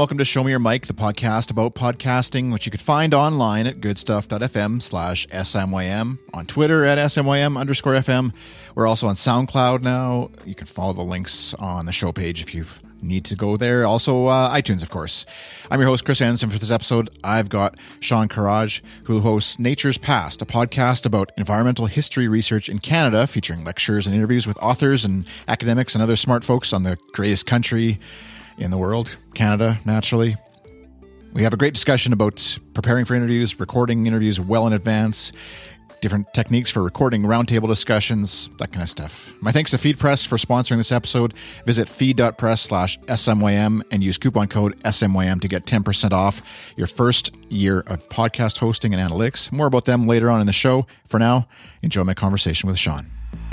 welcome to Show Me Your Mic, the podcast about podcasting, which you can find online at goodstuff.fm/SMYM, on Twitter at SMYM_FM. We're also on SoundCloud now. You can follow the links on the show page if you need to go there. Also, iTunes, of course. I'm your host, Chris Anderson. For this episode, I've got Sean Karaj, who hosts Nature's Past, a podcast about environmental history research in Canada, featuring lectures and interviews with authors and academics and other smart folks on the greatest country in the world, Canada, naturally. We have a great discussion about preparing for interviews, recording interviews well in advance, different techniques for recording roundtable discussions, that kind of stuff. My thanks to FeedPress for sponsoring this episode. Visit feed.press/SMYM and use coupon code SMYM to get 10% off your first year of podcast hosting and analytics. More about them later on in the show. For now, enjoy my conversation with Sean.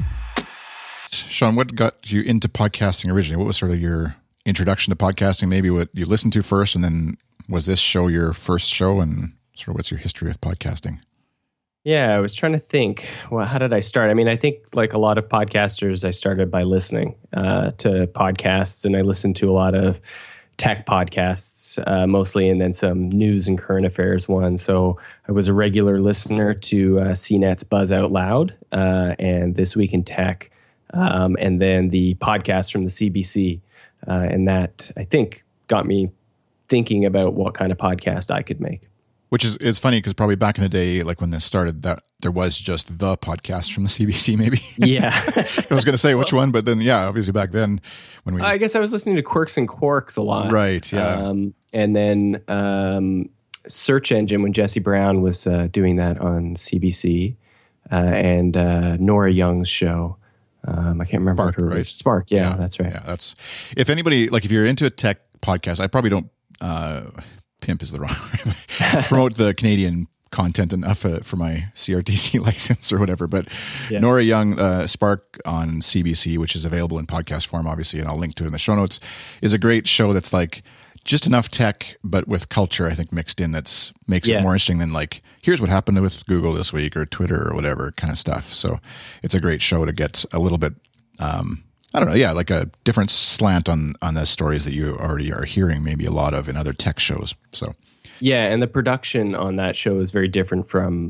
Sean, what got you into podcasting originally? What was sort of your introduction to podcasting? Maybe what you listened to first, and then was this show your first show, and sort of what's your history with podcasting? Yeah, I was trying to think, well, how did I start? I mean, I think like a lot of podcasters, I started by listening to podcasts, and I listened to a lot of tech podcasts mostly, and then some news and current affairs ones. So I was a regular listener to CNET's Buzz Out Loud and This Week in Tech, and then the podcast from the CBC. And that, I think, got me thinking about what kind of podcast I could make. Which is, it's funny because probably back in the day, like when this started, that there was just the podcast from the CBC, maybe. Yeah. I was going to say which one, but then, yeah, obviously back then when we... I guess I was listening to Quirks and Quarks a lot. Right, yeah. And then Search Engine, when Jesse Brown was doing that on CBC, and Nora Young's show. I can't remember Spark, her. Right? Spark, yeah, that's right. Yeah, that's... If anybody, like if you're into a tech podcast, I probably don't... pimp is the wrong word. Promote the Canadian content enough for my CRTC license or whatever. But yeah. Nora Young, Spark on CBC, which is available in podcast form, obviously, and I'll link to it in the show notes, is a great show that's like just enough tech, but with culture, I think, mixed in that's makes it more interesting than like, here's what happened with Google this week or Twitter or whatever kind of stuff. So it's a great show to get a little bit, I don't know, yeah, like a different slant on the stories that you already are hearing maybe a lot of in other tech shows. So yeah, and the production on that show is very different from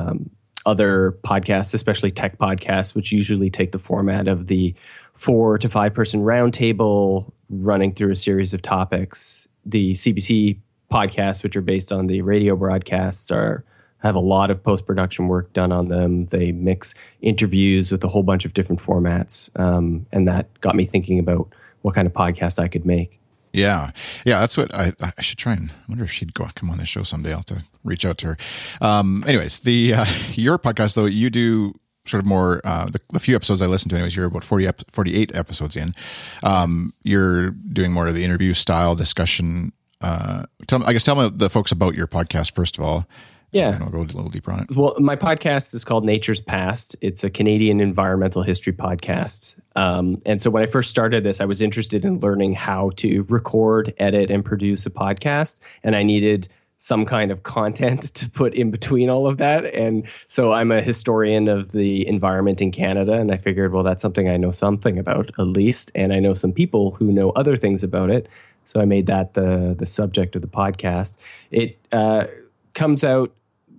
other podcasts, especially tech podcasts, which usually take the format of the 4 to 5 person roundtable running through a series of topics. The CBC podcasts, which are based on the radio broadcasts, have a lot of post-production work done on them. They mix interviews with a whole bunch of different formats. And that got me thinking about what kind of podcast I could make. Yeah. Yeah, that's what I should try and... I wonder if she'd come on this show someday. I'll have to reach out to her. Anyways, your podcast, though, you do sort of more... the few episodes I listened to, anyways, you're about 48 episodes in. You're doing more of the interview style discussion. Tell me the folks about your podcast, first of all. Yeah. And I'll go a little deeper on it. Well, my podcast is called Nature's Past. It's a Canadian environmental history podcast. And so when I first started this, I was interested in learning how to record, edit, and produce a podcast. And I needed some kind of content to put in between all of that. And so I'm a historian of the environment in Canada. And I figured, well, that's something I know something about, at least. And I know some people who know other things about it. So I made that the subject of the podcast. It comes out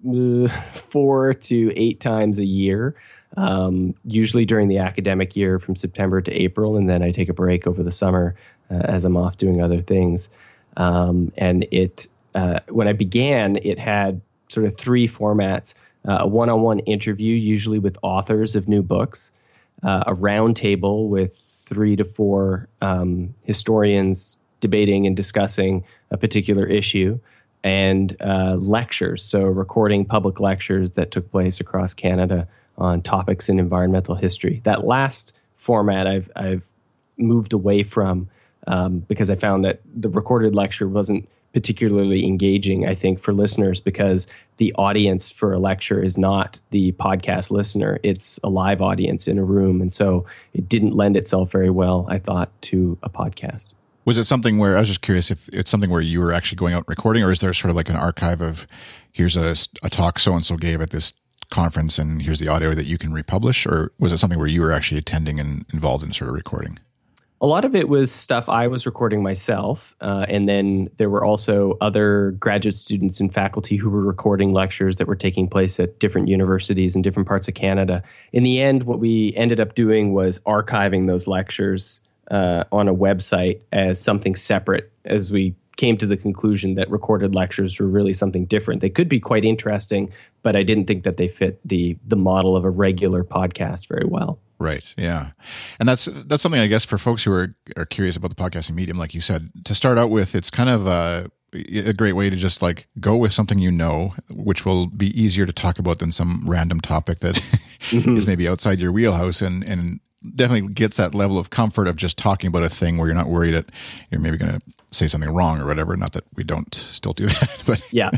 4 to 8 times a year, usually during the academic year from September to April, and then I take a break over the summer as I'm off doing other things. And it, when I began, it had sort of 3 formats: a one-on-one interview, usually with authors of new books, a roundtable with 3 to 4 historians debating and discussing a particular issue, and lectures, so recording public lectures that took place across Canada on topics in environmental history. That last format I've moved away from because I found that the recorded lecture wasn't particularly engaging, I think, for listeners, because the audience for a lecture is not the podcast listener. It's a live audience in a room, and so it didn't lend itself very well, I thought, to a podcast. Was it something where, I was just curious if it's something where you were actually going out and recording, or is there sort of like an archive of, here's a talk so-and-so gave at this conference and here's the audio that you can republish? Or was it something where you were actually attending and involved in sort of recording? A lot of it was stuff I was recording myself. And then there were also other graduate students and faculty who were recording lectures that were taking place at different universities in different parts of Canada. In the end, what we ended up doing was archiving those lectures on a website as something separate, as we came to the conclusion that recorded lectures were really something different. They could be quite interesting, but I didn't think that they fit the model of a regular podcast very well. Right. Yeah. And that's something, I guess, for folks who are curious about the podcasting medium, like you said, to start out with, it's kind of a great way to just like go with something you know, which will be easier to talk about than some random topic that is maybe outside your wheelhouse, and definitely gets that level of comfort of just talking about a thing where you're not worried that you're maybe going to say something wrong or whatever. Not that we don't still do that, but yeah.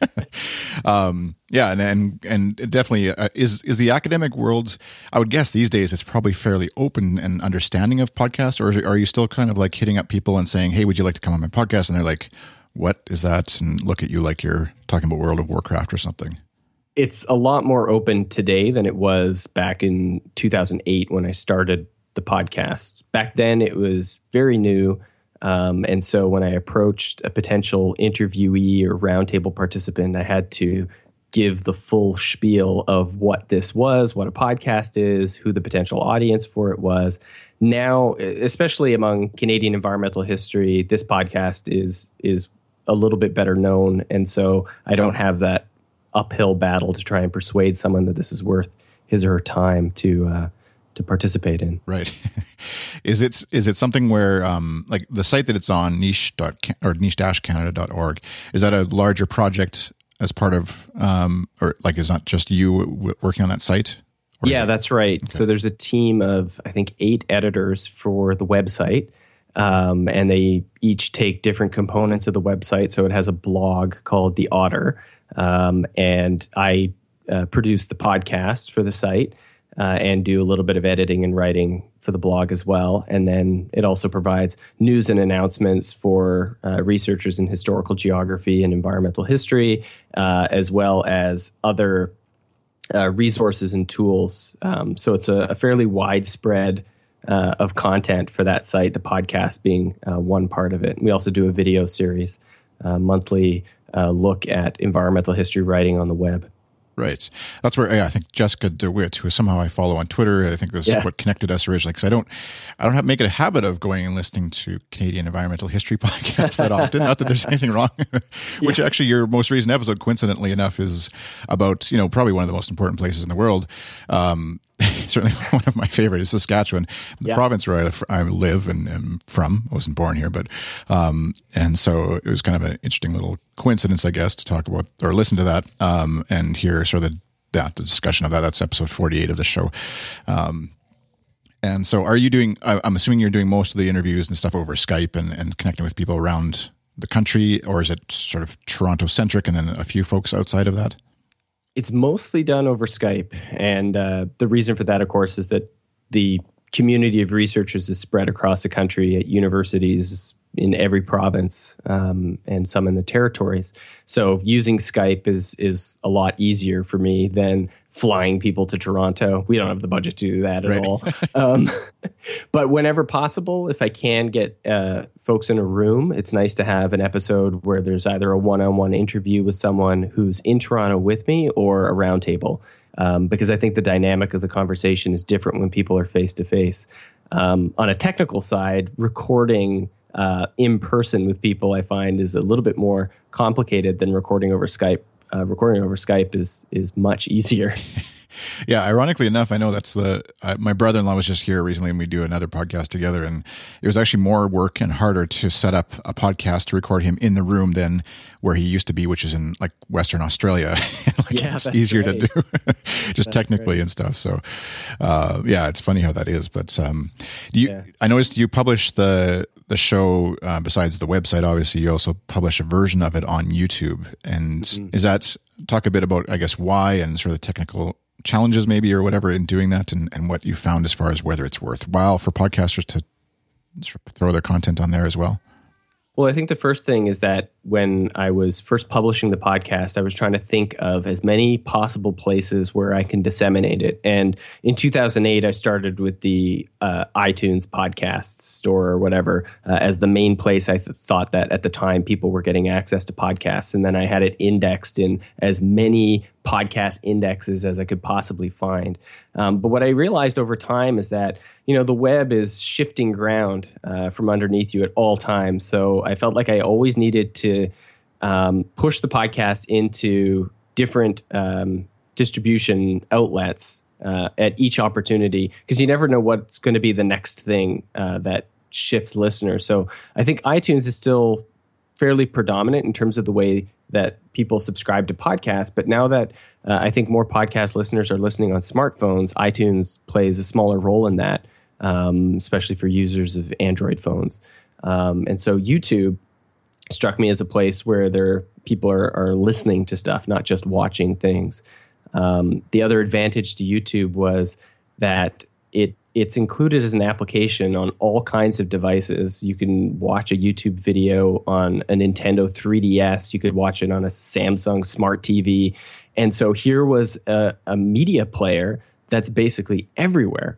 Yeah, and it definitely is the academic world. I would guess these days it's probably fairly open and understanding of podcasts, or are you still kind of like hitting up people and saying, "Hey, would you like to come on my podcast?" And they're like, "What is that?" and look at you like you're talking about World of Warcraft or something. It's a lot more open today than it was back in 2008 when I started the podcast. Back then, it was very new. And so when I approached a potential interviewee or roundtable participant, I had to give the full spiel of what this was, what a podcast is, who the potential audience for it was. Now, especially among Canadian environmental history, this podcast is a little bit better known. And so I don't have that uphill battle to try and persuade someone that this is worth his or her time to participate in. Right. Is it something where like the site that it's on, niche-canada.org, is that a larger project as part of or like is not just you working on that site? Yeah, that's right. Okay. So there's a team of, I think, 8 editors for the website. And they each take different components of the website. So it has a blog called The Otter. And I produce the podcast for the site. And do a little bit of editing and writing for the blog as well. And then it also provides news and announcements for researchers in historical geography and environmental history, as well as other resources and tools. So it's a fairly widespread of content for that site, the podcast being one part of it. We also do a video series, monthly look at environmental history writing on the web. Right. That's where I think Jessica DeWitt, who somehow I follow on Twitter, I think this is what connected us originally, because I don't make it a habit of going and listening to Canadian environmental history podcasts that often. Not that there's anything wrong. Which actually your most recent episode, coincidentally enough, is about, probably one of the most important places in the world. Certainly one of my favorites is Saskatchewan, the province where I live and am from. I wasn't born here, but and so it was kind of an interesting little coincidence, I guess, to talk about or listen to that and hear sort of the discussion of that. That's episode 48 of the show. And so, are you doing? I'm assuming you're doing most of the interviews and stuff over Skype and connecting with people around the country, or is it sort of Toronto centric and then a few folks outside of that? It's mostly done over Skype. And the reason for that, of course, is that the community of researchers is spread across the country at universities in every province and some in the territories. So using Skype is a lot easier for me than flying people to Toronto. We don't have the budget to do that at all. But whenever possible, if I can get folks in a room, it's nice to have an episode where there's either a one-on-one interview with someone who's in Toronto with me or a roundtable, because I think the dynamic of the conversation is different when people are face-to-face. On a technical side, recording in person with people, I find, is a little bit more complicated than recording over Skype. Recording over Skype is much easier. Yeah, ironically enough, I know that's my brother-in-law was just here recently and we do another podcast together, and it was actually more work and harder to set up a podcast to record him in the room than where he used to be, which is in like Western Australia. It's easier to do just technically and stuff. So it's funny how that is. But I noticed you publish the show besides the website, obviously you also publish a version of it on YouTube. And is that, talk a bit about, I guess, why and sort of the technical challenges maybe or whatever in doing that, and what you found as far as whether it's worthwhile for podcasters to sort of throw their content on there as well? Well, I think the first thing is that when I was first publishing the podcast, I was trying to think of as many possible places where I can disseminate it. And in 2008, I started with the iTunes podcast store or whatever as the main place. I thought that at the time people were getting access to podcasts. And then I had it indexed in as many podcast indexes as I could possibly find. But what I realized over time is that, the web is shifting ground from underneath you at all times. So I felt like I always needed to push the podcast into different distribution outlets at each opportunity, because you never know what's going to be the next thing that shifts listeners. So I think iTunes is still fairly predominant in terms of the way that people subscribe to podcasts. But now that I think more podcast listeners are listening on smartphones, iTunes plays a smaller role in that, especially for users of Android phones. And so YouTube struck me as a place where people are listening to stuff, not just watching things. The other advantage to YouTube was that it's included as an application on all kinds of devices. You can watch a YouTube video on a Nintendo 3DS. You could watch it on a Samsung Smart TV. And so here was a media player that's basically everywhere.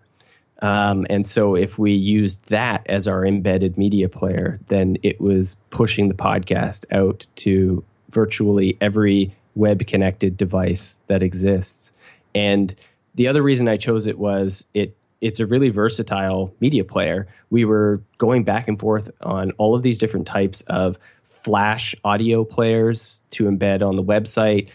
And so if we used that as our embedded media player, then it was pushing the podcast out to virtually every web-connected device that exists. And the other reason I chose it was it's a really versatile media player. We were going back and forth on all of these different types of Flash audio players to embed on the website,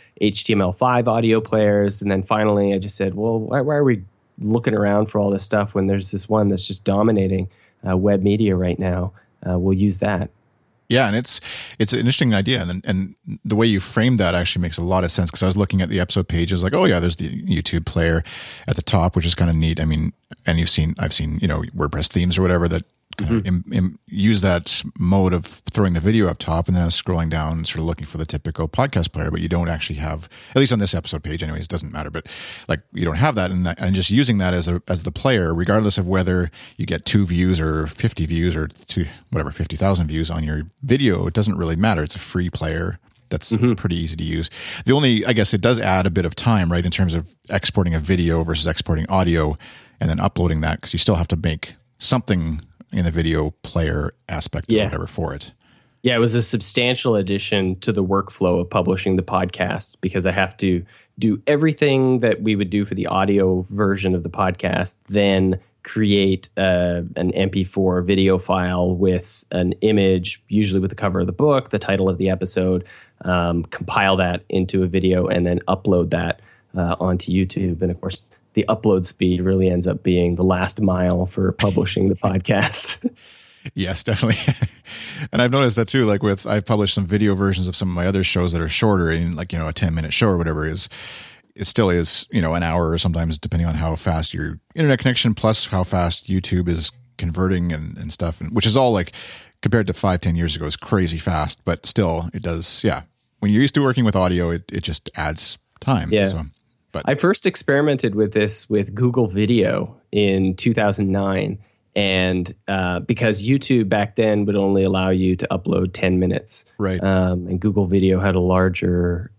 HTML5 audio players, and then finally I just said, well, why are we looking around for all this stuff when there's this one that's just dominating web media right now? We'll use that. Yeah, and it's an interesting idea, and the way you framed that actually makes a lot of sense, because I was looking at the episode page, I was like, oh yeah, there's the YouTube player at the top, which is kind of neat. I mean, and I've seen WordPress themes or whatever that kind of use that mode of throwing the video up top, and then I was scrolling down, sort of looking for the typical podcast player, but you don't actually have, at least on this episode page, anyways, it doesn't matter, but like you don't have that, and just using that as the player, regardless of whether you get 2 views or 50 views or 50,000 views on your video, it doesn't really matter. It's a free player. That's pretty easy to use. The only, I guess it does add a bit of time, right, in terms of exporting a video versus exporting audio and then uploading that, because you still have to make something in the video player aspect or whatever for it. Yeah, it was a substantial addition to the workflow of publishing the podcast, because I have to do everything that we would do for the audio version of the podcast, then create an MP4 video file with an image, usually with the cover of the book, the title of the episode, compile that into a video, and then upload that onto YouTube. And of course, the upload speed really ends up being the last mile for publishing the podcast. Yes, definitely. And I've noticed that too, like I've published some video versions of some of my other shows that are shorter, and like, a 10-minute show or whatever it still is, an hour, or sometimes depending on how fast your internet connection plus how fast YouTube is converting and stuff, which is all like compared to 5-10 years ago is crazy fast, but still it does. Yeah. When you're used to working with audio, it just adds time. Yeah. So, but I first experimented with this with Google Video in 2009. And because YouTube back then would only allow you to upload 10 minutes. Right. And Google Video had a larger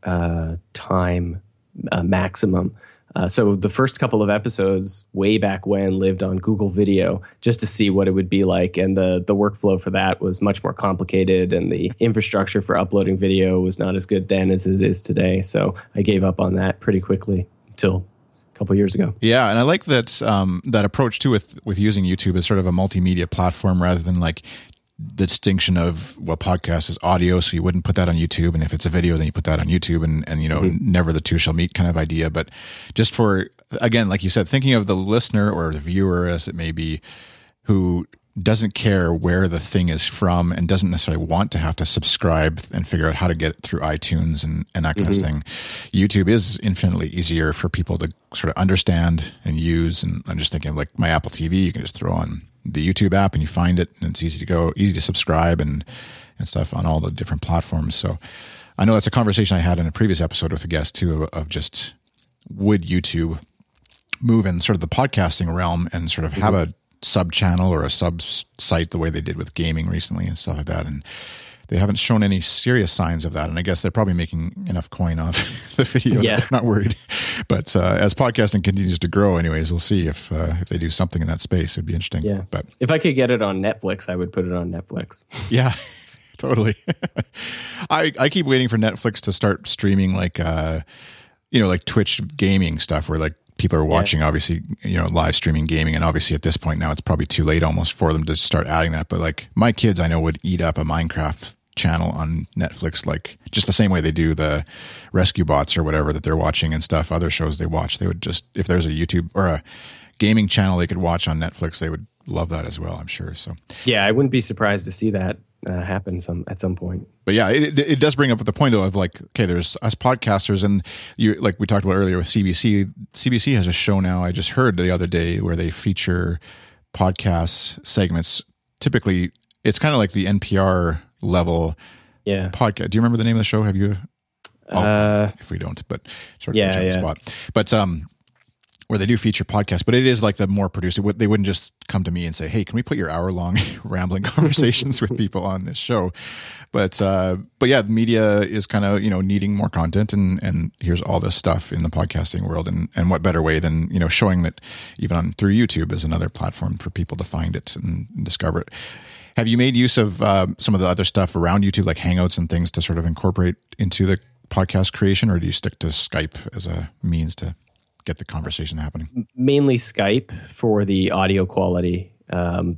time maximum. So the first couple of episodes way back when lived on Google Video just to see what it would be like. And the workflow for that was much more complicated, and the infrastructure for uploading video was not as good then as it is today. So I gave up on that pretty quickly until a couple years ago. Yeah, and I like that that approach too with using YouTube as sort of a multimedia platform rather than like the distinction of, well, podcast is audio, so you wouldn't put that on YouTube, and if it's a video, then you put that on YouTube, and never the two shall meet kind of idea. But just for, again, like you said, thinking of the listener or the viewer, as it may be, who doesn't care where the thing is from and doesn't necessarily want to have to subscribe and figure out how to get it through iTunes and that kind of thing. YouTube is infinitely easier for people to sort of understand and use. And I'm just thinking of like my Apple TV, you can just throw on the YouTube app and you find it, and it's easy to subscribe and stuff on all the different platforms. So I know that's a conversation I had in a previous episode with a guest too, of just would YouTube move in sort of the podcasting realm and sort of have a sub channel or a sub site the way they did with gaming recently and stuff like that. And they haven't shown any serious signs of that. And I guess they're probably making enough coin off the video. Yeah. They're not worried. But as podcasting continues to grow anyways, we'll see if they do something in that space. It'd be interesting. Yeah. But if I could get it on Netflix, I would put it on Netflix. yeah, totally. I keep waiting for Netflix to start streaming like Twitch gaming stuff where like people are watching, obviously, live streaming gaming. And obviously at this point now, it's probably too late almost for them to start adding that. But like my kids, I know, would eat up a Minecraft channel on Netflix, like just the same way they do the Rescue Bots or whatever that they're watching and stuff. Other shows they watch, they would just, if there's a YouTube or a gaming channel they could watch on Netflix, they would love that as well, I'm sure. So yeah, I wouldn't be surprised to see that happen at some point. But yeah, it does bring up the point though of like, okay, there's us podcasters, and you, like we talked about earlier with CBC. CBC has a show now, I just heard the other day, where they feature podcast segments. Typically, it's kind of like the NPR level podcast. Do you remember the name of the show? Have you? If we don't, but sort of on the spot. But where they do feature podcasts, but it is like the more produced. They wouldn't just come to me and say, "Hey, can we put your hour-long rambling conversations with people on this show?" But yeah, the media is kind of needing more content, and here's all this stuff in the podcasting world, and what better way than showing that even through YouTube is another platform for people to find it and discover it. Have you made use of some of the other stuff around YouTube, like Hangouts and things, to sort of incorporate into the podcast creation, or do you stick to Skype as a means to get the conversation happening? Mainly Skype for the audio quality. I've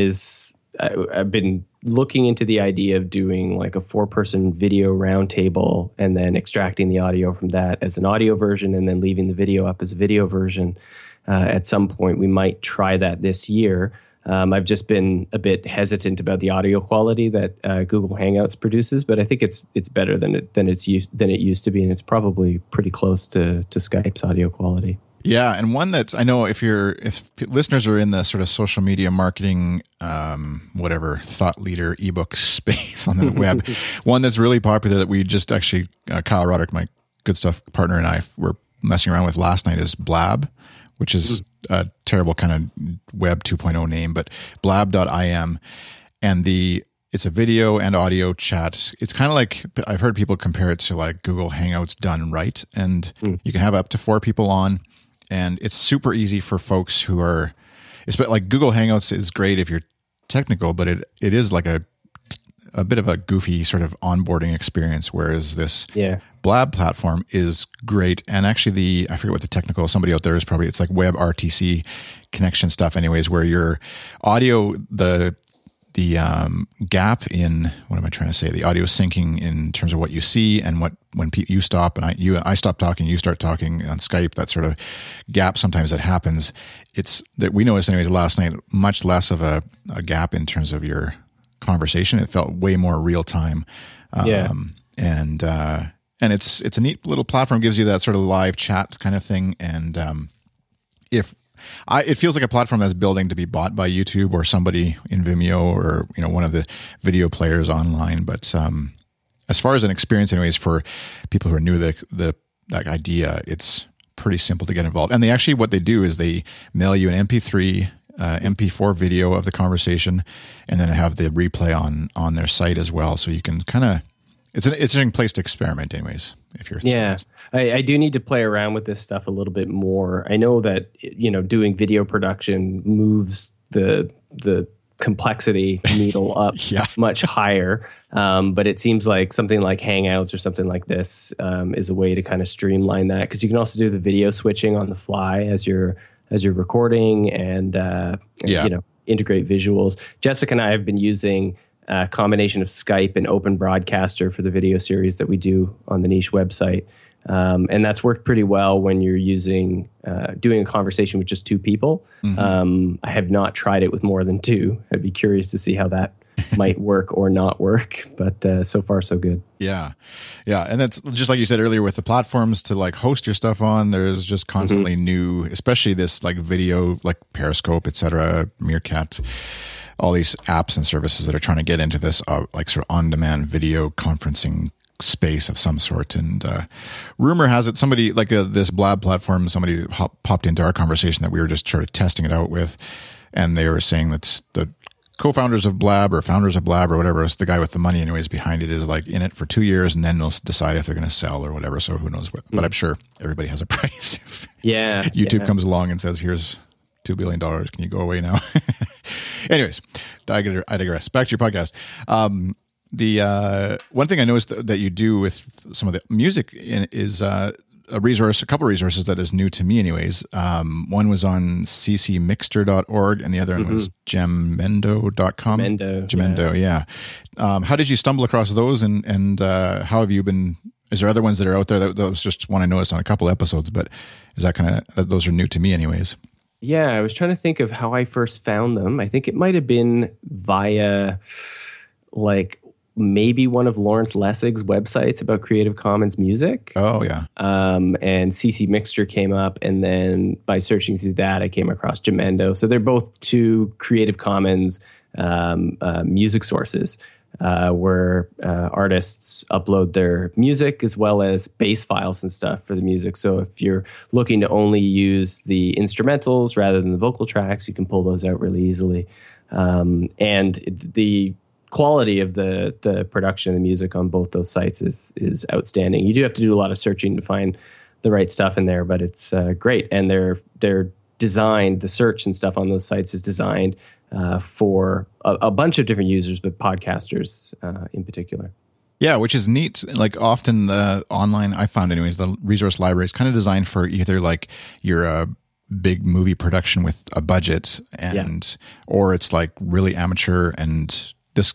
been looking into the idea of doing like a 4-person video roundtable and then extracting the audio from that as an audio version and then leaving the video up as a video version. At some point, we might try that this year. I've just been a bit hesitant about the audio quality that Google Hangouts produces, but I think it's better than it used to be, and it's probably pretty close to Skype's audio quality. Yeah, and one that I know if listeners are in the sort of social media marketing, whatever thought leader ebook space on the web, one that's really popular that we just actually Kyle Roderick, my Good Stuff partner, and I were messing around with last night is Blab, which is a terrible kind of web 2.0 name, but blab.im. And it's a video and audio chat. It's kind of like, I've heard people compare it to like Google Hangouts done right. And you can have up to 4 people on, and it's super easy for folks who are, it's like Google Hangouts is great if you're technical, but it is like a bit of a goofy sort of onboarding experience, whereas this Blab platform is great. And actually I forget what the technical, somebody out there is probably, it's like WebRTC connection stuff anyways, where your audio, the gap in, what am I trying to say? The audio syncing in terms of what you see and when you stop and I stop talking, you start talking on Skype, that sort of gap sometimes that happens. It's that we noticed anyways last night, much less of a gap in terms of your conversation. It felt way more real time. And it's a neat little platform, gives you that sort of live chat kind of thing. And it feels like a platform that's building to be bought by YouTube or somebody in Vimeo or one of the video players online. But as far as an experience, anyways, for people who are new to that idea, it's pretty simple to get involved. And what they do is they mail you an MP3. MP4 video of the conversation, and then have the replay on their site as well. So you can kind of, it's an interesting place to experiment anyways, if you're I do need to play around with this stuff a little bit more. I know that doing video production moves the complexity needle up much higher, but it seems like something like Hangouts or something like this is a way to kind of streamline that, because you can also do the video switching on the fly as you're recording and integrate visuals. Jessica and I have been using a combination of Skype and Open Broadcaster for the video series that we do on the Niche website. And that's worked pretty well when you're doing a conversation with just 2 people. I have not tried it with more than 2. I'd be curious to see how that might work or not work, but so far so good. Yeah. And that's just like you said earlier with the platforms to like host your stuff on. There's just constantly new, especially this like video, like Periscope, etc., Meerkat, all these apps and services that are trying to get into this like sort of on-demand video conferencing space of some sort. And rumor has it somebody like this Blab platform, somebody popped into our conversation that we were just sort of testing it out with, and they were saying that the co-founders of Blab or founders of Blab or whatever, it's the guy with the money anyways behind it is like in it for 2 years, and then they'll decide if they're going to sell or whatever. So who knows what, but I'm sure everybody has a price. If YouTube comes along and says, here's $2 billion. Can you go away now? Anyways, I digress. Back to your podcast. The one thing I noticed that you do with some of the music is a couple of resources that is new to me anyways. One was on ccmixter.org and the other one was gemendo.com. Gemendo, yeah. How did you stumble across those and how have you been? Is there other ones that are out there? That was just one I noticed on a couple episodes, but is that kind of, those are new to me anyways? Yeah, I was trying to think of how I first found them. I think it might have been via like maybe one of Lawrence Lessig's websites about Creative Commons music. Oh, yeah. And CC Mixter came up, and then by searching through that, I came across Gemendo. So they're both two Creative Commons music sources where artists upload their music as well as bass files and stuff for the music. So if you're looking to only use the instrumentals rather than the vocal tracks, you can pull those out really easily. And the quality of the production of the music on both those sites is outstanding. You do have to do a lot of searching to find the right stuff in there, but it's great. And they're designed, the search and stuff on those sites is designed for a bunch of different users, but podcasters in particular. Yeah, which is neat. Like often the online, I found anyways, the resource library is kind of designed for either like you're a big movie production with a budget or it's like really amateur and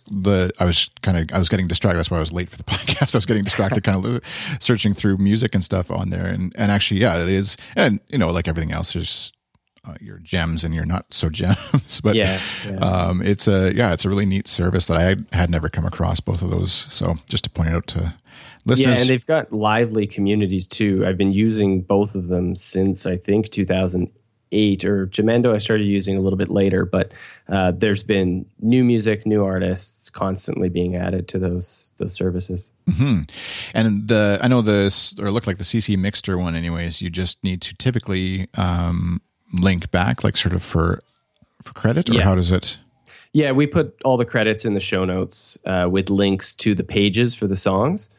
I was getting distracted. That's why I was late for the podcast. I was getting distracted, kind of searching through music and stuff on there. And actually, yeah, it is. And like everything else, there's your gems and your not so gems. But it's a really neat service that I had never come across both of those. So just to point it out to listeners. Yeah, and they've got lively communities too. I've been using both of them since I think 2008. Or Gemendo I started using a little bit later, but there's been new music, new artists constantly being added to those services. Mm-hmm. And I know it looked like the CC Mixter one anyways, you just need to typically link back like sort of for credit, or how does it? Yeah, we put all the credits in the show notes with links to the pages for the songs.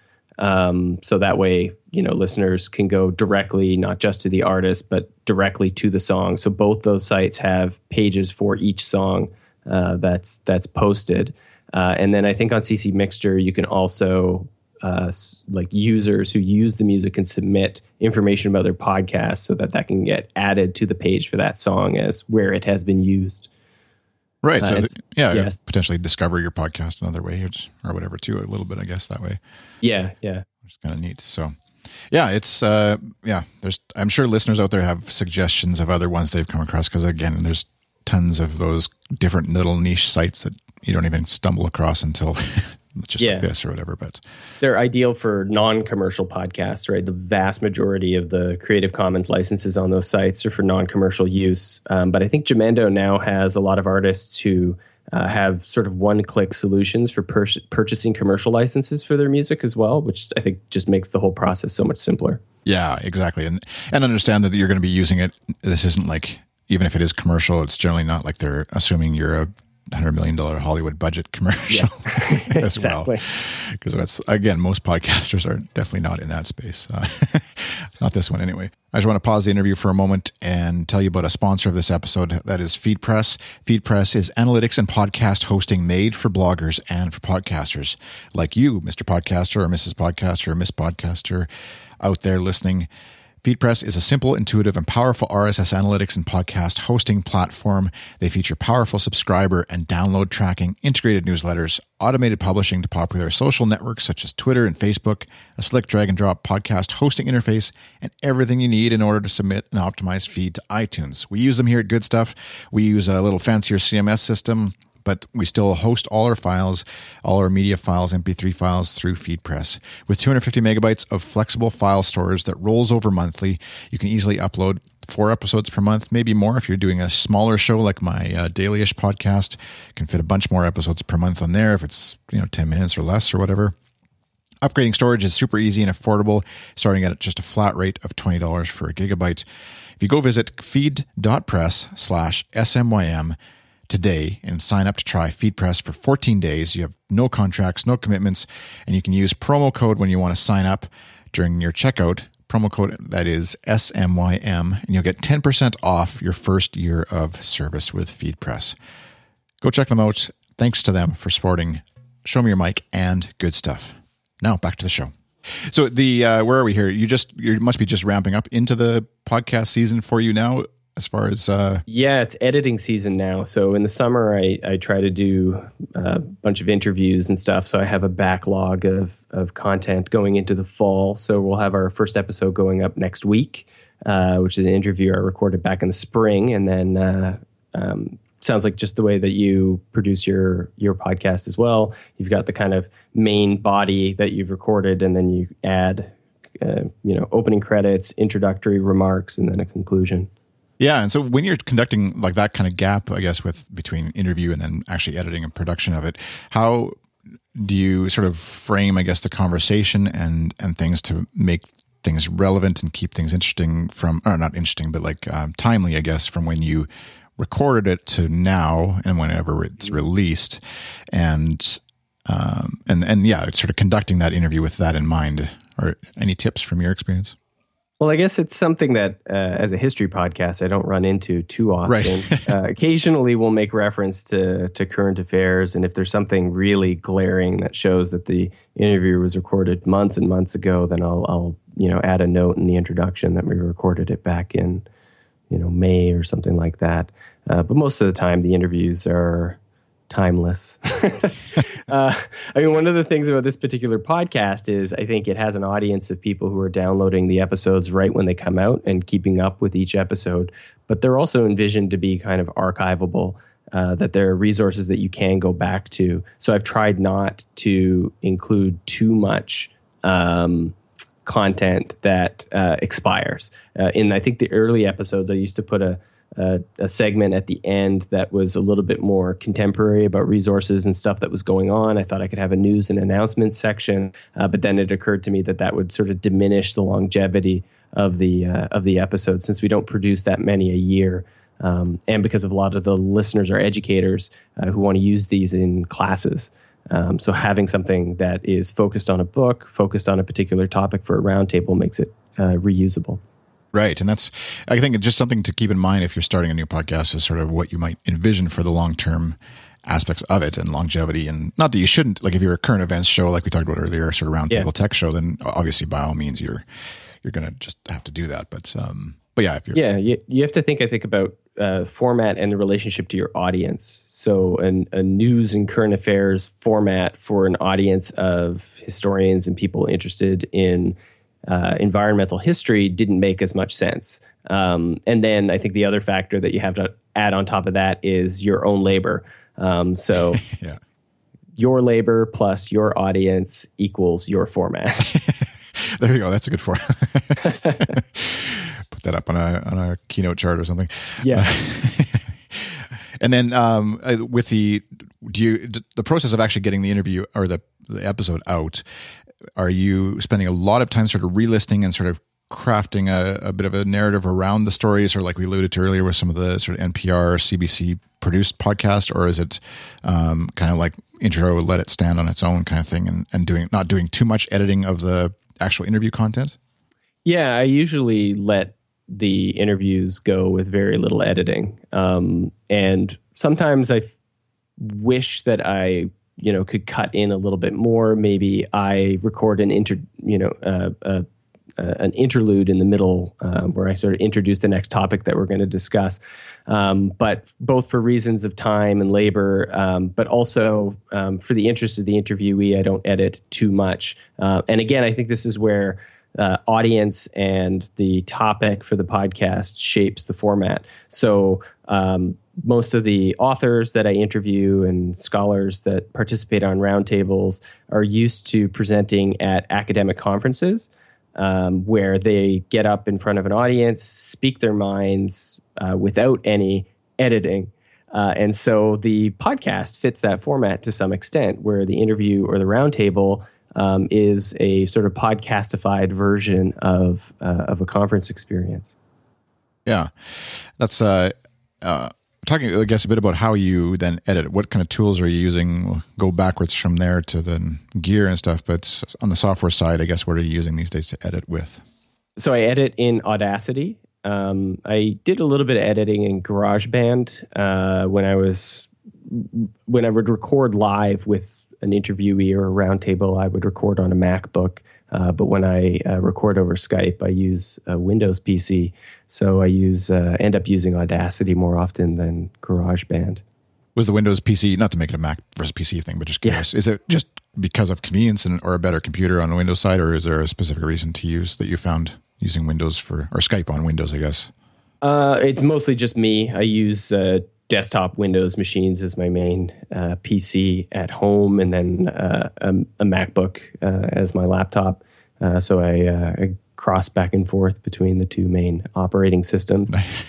So that way, listeners can go directly, not just to the artist, but directly to the song. So both those sites have pages for each song that's posted. And then I think on CC Mixter, you can also, like users who use the music can submit information about their podcast so that can get added to the page for that song as where it has been used. Right. So, potentially discover your podcast another way or whatever, too, a little bit, I guess, that way. Yeah. Which is kind of neat. So, yeah, it's, I'm sure listeners out there have suggestions of other ones they've come across because, again, there's tons of those different little niche sites that you don't even stumble across until just like this or whatever. But they're ideal for non-commercial podcasts, right? The vast majority of the Creative Commons licenses on those sites are for non-commercial use. But I think Gemendo now has a lot of artists who have sort of one-click solutions for purchasing commercial licenses for their music as well, which I think just makes the whole process so much simpler. Yeah, exactly. And understand that you're going to be using it. This isn't like, even if it is commercial, it's generally not like they're assuming you're a $100 million Hollywood budget commercial as well. Because that's, again, most podcasters are definitely not in that space. Not this one anyway. I just want to pause the interview for a moment and tell you about a sponsor of this episode. That is FeedPress. FeedPress is analytics and podcast hosting made for bloggers and for podcasters like you, Mr. Podcaster or Mrs. Podcaster or Miss Podcaster out there listening. FeedPress is a simple, intuitive, and powerful RSS analytics and podcast hosting platform. They feature powerful subscriber and download tracking, integrated newsletters, automated publishing to popular social networks such as Twitter and Facebook, a slick drag-and-drop podcast hosting interface, and everything you need in order to submit an optimized feed to iTunes. We use them here at Good Stuff. We use a little fancier CMS system, but we still host all our files, all our media files, MP3 files through FeedPress. With 250 megabytes of flexible file storage that rolls over monthly, you can easily upload 4 episodes per month, maybe more if you're doing a smaller show like my Daily-ish podcast. Can fit a bunch more episodes per month on there if it's 10 minutes or less or whatever. Upgrading storage is super easy and affordable, starting at just a flat rate of $20 for a gigabyte. If you go visit feed.press/SMYM, today and sign up to try FeedPress for 14 days. You have no contracts, no commitments, and you can use promo code when you want to sign up during your checkout. Promo code that is SMYM, and you'll get 10% off your first year of service with FeedPress. Go check them out. Thanks to them for supporting Show Me Your Mic and Good Stuff. Now back to the show. So where are we here? You must be just ramping up into the podcast season for you now, as far as Yeah, it's editing season now. So in the summer, I try to do a bunch of interviews and stuff. So I have a backlog of content going into the fall. So we'll have our first episode going up next week, which is an interview I recorded back in the spring, and then sounds like just the way that you produce your podcast as well. You've got the kind of main body that you've recorded, and then you add, opening credits, introductory remarks, and then a conclusion. Yeah, and so when you're conducting like that kind of gap, I guess, between interview and then actually editing and production of it, how do you sort of frame, I guess, the conversation and things to make things relevant and keep things interesting or not interesting, but like timely, I guess, from when you recorded it to now and whenever it's released, and yeah, sort of conducting that interview with that in mind. Or any tips from your experience? Well, I guess it's something that as a history podcast, I don't run into too often. Right. Occasionally we'll make reference to current affairs, and if there's something really glaring that shows that the interview was recorded months and months ago, then I'll add a note in the introduction that we recorded it back in May or something like that. But most of the time, the interviews are timeless. One of the things about this particular podcast is I think it has an audience of people who are downloading the episodes right when they come out and keeping up with each episode. But they're also envisioned to be kind of archivable, that there are resources that you can go back to. So I've tried not to include too much content that expires. In I think the early episodes, I used to put a segment at the end that was a little bit more contemporary about resources and stuff that was going on. I thought I could have a news and announcements section, but then it occurred to me that would sort of diminish the longevity of the episode, since we don't produce that many a year, and because of a lot of the listeners are educators who want to use these in classes. So having something that is focused on a book, focused on a particular topic for a roundtable makes it reusable. Right. And I think it's just something to keep in mind if you're starting a new podcast, is sort of what you might envision for the long-term aspects of it and longevity. And not that you shouldn't, like if you're a current events show, like we talked about earlier, sort of roundtable tech show, then obviously by all means you're going to just have to do that. But yeah, if you're... you have to think about format and the relationship to your audience. So a news and current affairs format for an audience of historians and people interested in environmental history didn't make as much sense. And then I think the other factor that you have to add on top of that is your own labor. So yeah. Your labor plus your audience equals your format. There you go. That's a good format. Put that up on a keynote chart or something. Yeah. And then with the process of actually getting the interview or the episode out, are you spending a lot of time sort of re-listening and sort of crafting a bit of a narrative around the stories, or like we alluded to earlier with some of the sort of NPR, CBC produced podcasts, or is it kind of like intro, let it stand on its own kind of thing, and not doing too much editing of the actual interview content? Yeah, I usually let the interviews go with very little editing. And sometimes I wish that I could cut in a little bit more. Maybe I record an interlude in the middle where I sort of introduce the next topic that we're going to discuss. But both for reasons of time and labor, but also for the interest of the interviewee, I don't edit too much. And again, I think this is where audience and the topic for the podcast shapes the format. So most of the authors that I interview and scholars that participate on roundtables are used to presenting at academic conferences, where they get up in front of an audience, speak their minds without any editing. And so the podcast fits that format to some extent, where the interview or the roundtable is a sort of podcastified version of a conference experience. Yeah, that's talking, I guess, a bit about how you then edit. What kind of tools are you using? We'll go backwards from there to the gear and stuff. But on the software side, I guess, what are you using these days to edit with? So I edit in Audacity. I did a little bit of editing in GarageBand when I would record live with an interviewee or a roundtable. I would record on a MacBook. But when I record over Skype, I use a Windows PC. So I end up using Audacity more often than GarageBand. Was the Windows PC, not to make it a Mac versus PC thing, but just curious, Is it just because of convenience or a better computer on the Windows side, or is there a specific reason to use that you found using Windows or Skype on Windows, I guess? It's mostly just me. I use desktop Windows machines as my main PC at home, and then a MacBook as my laptop. So I cross back and forth between the two main operating systems. Nice.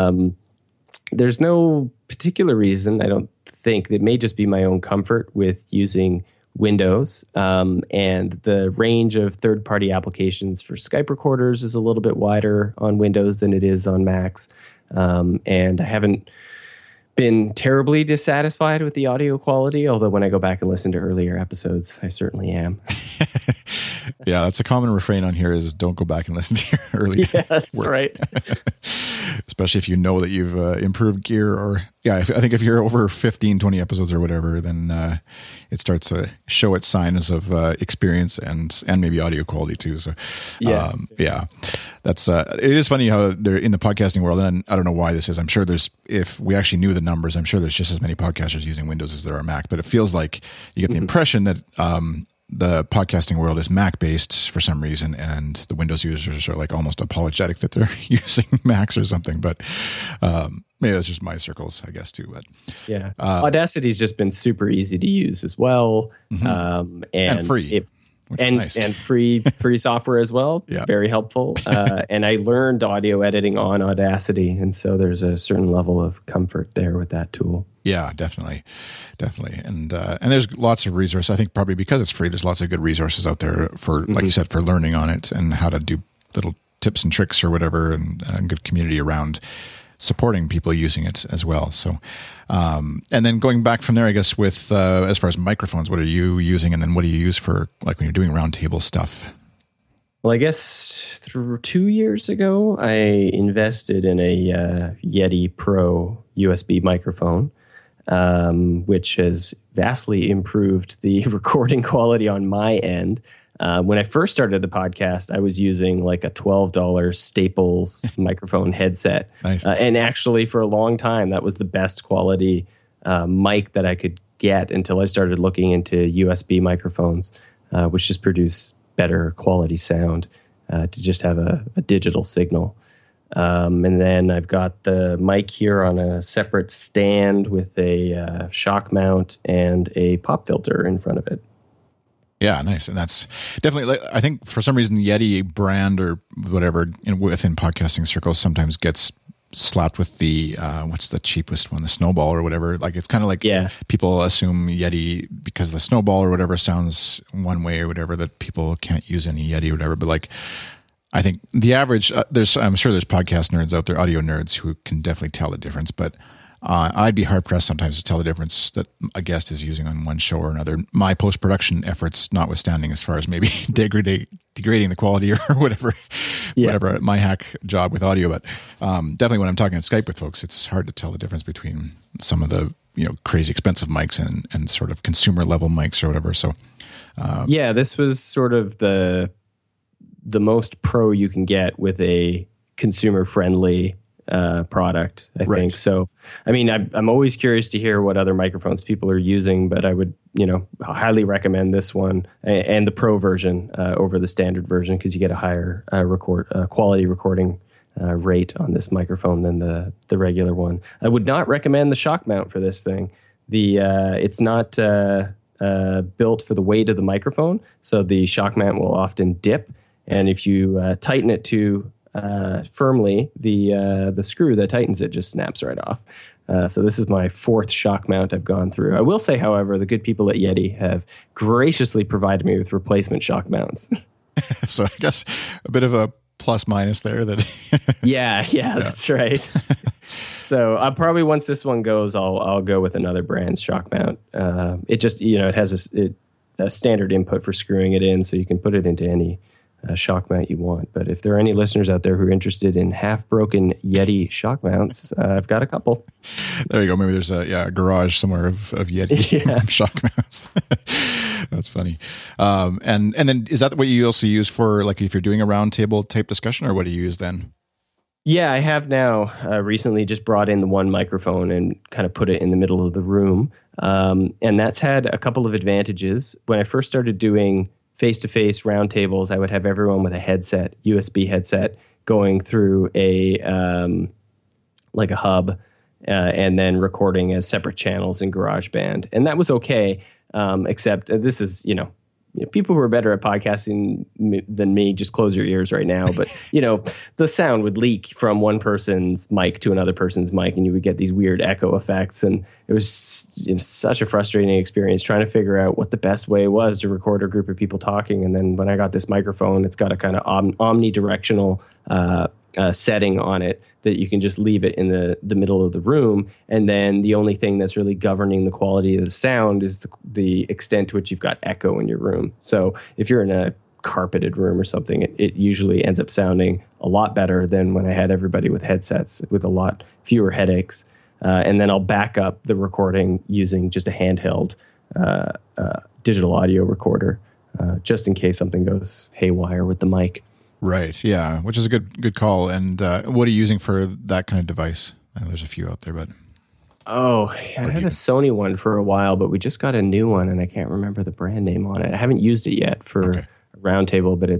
There's no particular reason. I don't think. It may just be my own comfort with using Windows, and the range of third-party applications for Skype recorders is a little bit wider on Windows than it is on Macs, and I haven't been terribly dissatisfied with the audio quality, although when I go back and listen to earlier episodes, I certainly am. Yeah, that's a common refrain on here is don't go back and listen to your earlier Yeah, that's work. right. Especially if you know that you've improved gear or, I think if you're over 15, 20 episodes or whatever, then it starts to show its signs of experience and maybe audio quality too. So, that's, it is funny how they're in the podcasting world, and I don't know why this is. I'm sure if we actually knew the numbers, I'm sure there's just as many podcasters using Windows as there are Mac, but it feels like you get the impression that, the podcasting world is Mac based for some reason, and the Windows users are like almost apologetic that they're using Macs or something. But maybe that's just my circles, I guess, too. But yeah, Audacity's just been super easy to use as well, and free. And free software as well. Yeah. Very helpful. And I learned audio editing on Audacity, and so there's a certain level of comfort there with that tool. Yeah, definitely. And there's lots of resources. I think probably because it's free, there's lots of good resources out there for, like you said, for learning on it and how to do little tips and tricks or whatever, and good community around supporting people using it as well. So, and then going back from there, I guess with as far as microphones, what are you using, and then what do you use for like when you're doing roundtable stuff? Well, I guess 2 years ago, I invested in a Yeti Pro USB microphone, which has vastly improved the recording quality on my end. When I first started the podcast, I was using like a $12 Staples microphone headset. Nice. And actually, for a long time, that was the best quality mic that I could get until I started looking into USB microphones, which just produce better quality sound to just have a digital signal. And then I've got the mic here on a separate stand with a shock mount and a pop filter in front of it. Yeah, nice. And that's definitely, I think for some reason, the Yeti brand or whatever within podcasting circles sometimes gets slapped with the, what's the cheapest one, the Snowball or whatever. Like it's kind of like people assume Yeti because the Snowball or whatever sounds one way or whatever, that people can't use any Yeti or whatever. But like, I think the average, I'm sure there's podcast nerds out there, audio nerds, who can definitely tell the difference. But I'd be hard pressed sometimes to tell the difference that a guest is using on one show or another. My post production efforts notwithstanding, as far as maybe degrading the quality or whatever my hack job with audio. But definitely when I'm talking on Skype with folks, it's hard to tell the difference between some of the crazy expensive mics and sort of consumer level mics or whatever. So this was sort of the most pro you can get with a consumer friendly product, I think. So, I mean, I'm always curious to hear what other microphones people are using, but I would, highly recommend this one and the pro version over the standard version, because you get a higher quality recording rate on this microphone than the regular one. I would not recommend the shock mount for this thing. It's not built for the weight of the microphone, so the shock mount will often dip, and if you tighten it too firmly, the screw that tightens it just snaps right off. So this is my fourth shock mount I've gone through. I will say, however, the good people at Yeti have graciously provided me with replacement shock mounts. So I guess a bit of a plus minus there. That yeah, that's right. So probably once this one goes, I'll go with another brand's shock mount. It just, it has a standard input for screwing it in, so you can put it into any shock mount you want. But if there are any listeners out there who are interested in half-broken Yeti shock mounts, I've got a couple. There you go. Maybe there's a garage somewhere of Yeti shock mounts. That's funny. And then is that what you also use for, like, if you're doing a roundtable type discussion, or what do you use then? Yeah, I have now recently just brought in the one microphone and kind of put it in the middle of the room. And that's had a couple of advantages. When I first started doing face-to-face roundtables, I would have everyone with a headset, USB headset, going through a hub and then recording as separate channels in GarageBand. And that was okay, except this is, people who are better at podcasting than me, just close your ears right now. But, the sound would leak from one person's mic to another person's mic, and you would get these weird echo effects. And it was such a frustrating experience trying to figure out what the best way was to record a group of people talking. And then when I got this microphone, it's got a kind of omnidirectional setting on it that you can just leave it in the middle of the room. And then the only thing that's really governing the quality of the sound is the extent to which you've got echo in your room. So if you're in a carpeted room or something, it usually ends up sounding a lot better than when I had everybody with headsets with a lot fewer headaches. And then I'll back up the recording using just a handheld digital audio recorder, just in case something goes haywire with the mic. Right. Yeah. Which is a good call. And what are you using for that kind of device? I know there's a few out there, but. Oh, I had a Sony one for a while, but we just got a new one and I can't remember the brand name on it. I haven't used it yet for a roundtable, but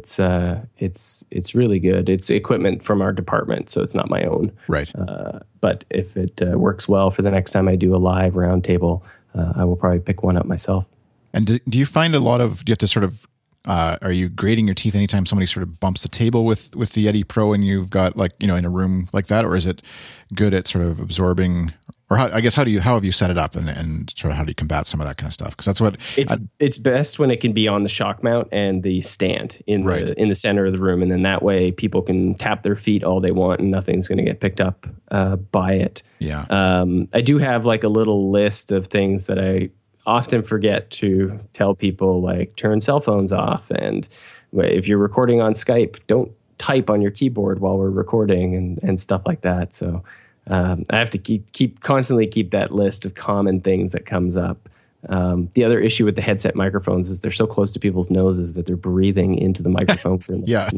it's really good. It's equipment from our department, so it's not my own. Right. But if it works well for the next time I do a live roundtable, I will probably pick one up myself. And do you find do you have to sort of, are you grating your teeth anytime somebody sort of bumps the table with the Yeti Pro and you've got in a room like that, or is it good at sort of absorbing, or how have you set it up and sort of how do you combat some of that kind of stuff? Because that's what it's best when it can be on the shock mount and the stand in the center of the room, and then that way people can tap their feet all they want and nothing's going to get picked up by it. Yeah. I do have like a little list of things that I often forget to tell people, like turn cell phones off, and if you're recording on Skype, don't type on your keyboard while we're recording and stuff like that. So I have to constantly keep that list of common things that comes up. The other issue with the headset microphones is they're so close to people's noses that they're breathing into the microphone. Yeah.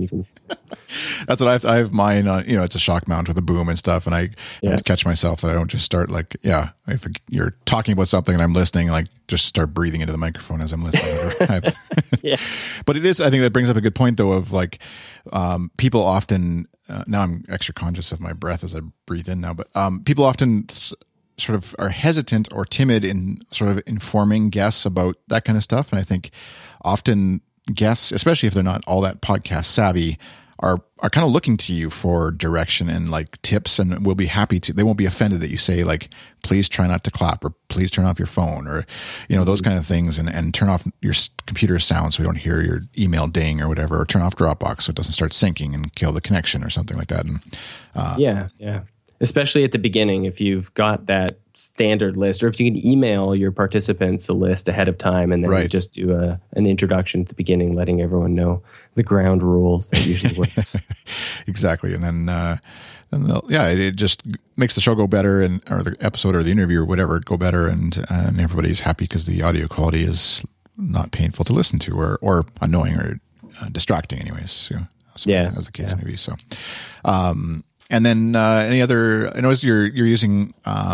That's what I have mine on, it's a shock mount with a boom and stuff. And I have to catch myself that I don't just start if you're talking about something and I'm listening, just start breathing into the microphone as I'm listening. Yeah. But I think that brings up a good point though of people often, now I'm extra conscious of my breath as I breathe in now, but people often sort of are hesitant or timid in sort of informing guests about that kind of stuff. And I think often guests, especially if they're not all that podcast savvy, are kind of looking to you for direction and tips, and will be happy to. They won't be offended that you say please try not to clap, or please turn off your phone, or those kind of things, and turn off your computer sound so you don't hear your email ding or whatever, or turn off Dropbox so it doesn't start syncing and kill the connection or something like that. And yeah. Especially at the beginning, if you've got that standard list, or if you can email your participants a list ahead of time, and then you just do an introduction at the beginning, letting everyone know the ground rules. That usually works. Exactly. And then it just makes the show go better, or the episode or the interview or whatever go better, and everybody's happy because the audio quality is not painful to listen to, or annoying or distracting anyways. As the case may be. So. And then any other? I noticed you're using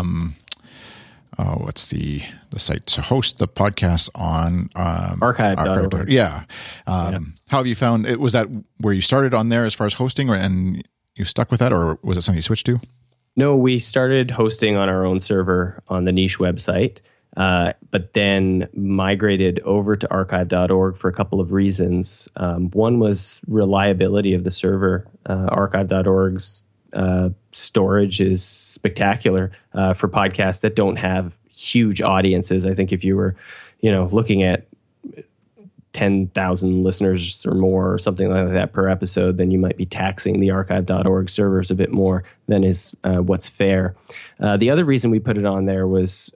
what's the site to host the podcast on? Archive.org. Yeah. How have you found it? Was that where you started on there as far as hosting, and you stuck with that, or was it something you switched to? No, we started hosting on our own server on the Niche website, but then migrated over to archive.org for a couple of reasons. One was reliability of the server. Archive.org's storage is spectacular for podcasts that don't have huge audiences. I think if you were, looking at 10,000 listeners or more or something like that per episode, then you might be taxing the archive.org servers a bit more than is what's fair. The other reason we put it on there was